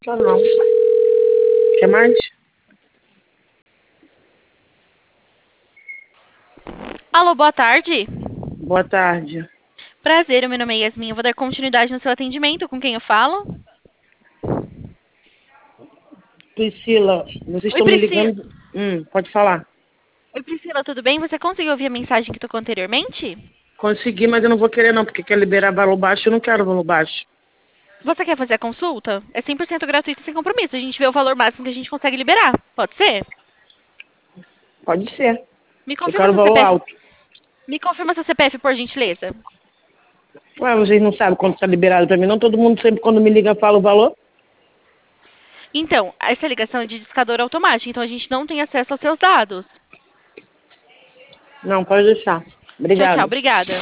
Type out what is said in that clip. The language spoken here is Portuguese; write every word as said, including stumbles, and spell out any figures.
Só não. Quer mais? Alô, boa tarde. Boa tarde. Prazer, o meu nome é Yasmin. Eu vou dar continuidade no seu atendimento. Com quem eu falo? Priscila, vocês Oi, estão me Priscila. ligando? Hum, pode falar. Oi, Priscila, tudo bem? Você conseguiu ouvir a mensagem que tocou anteriormente? Consegui, mas eu não vou querer não, porque quer liberar valor baixo, eu não quero valor baixo. Você quer fazer a consulta? É cem por cento gratuito e sem compromisso. A gente vê o valor máximo que a gente consegue liberar. Pode ser? Pode ser. Me Eu confirma quero seu valor C P F. alto. Me confirma seu C P F, por gentileza. Ué, vocês não sabem quanto está liberado para mim, não? Todo mundo sempre quando me liga fala o valor? Então, essa ligação é de discador automático, então a gente não tem acesso aos seus dados. Não, pode deixar. Tchau, tchau. Obrigada. Obrigada.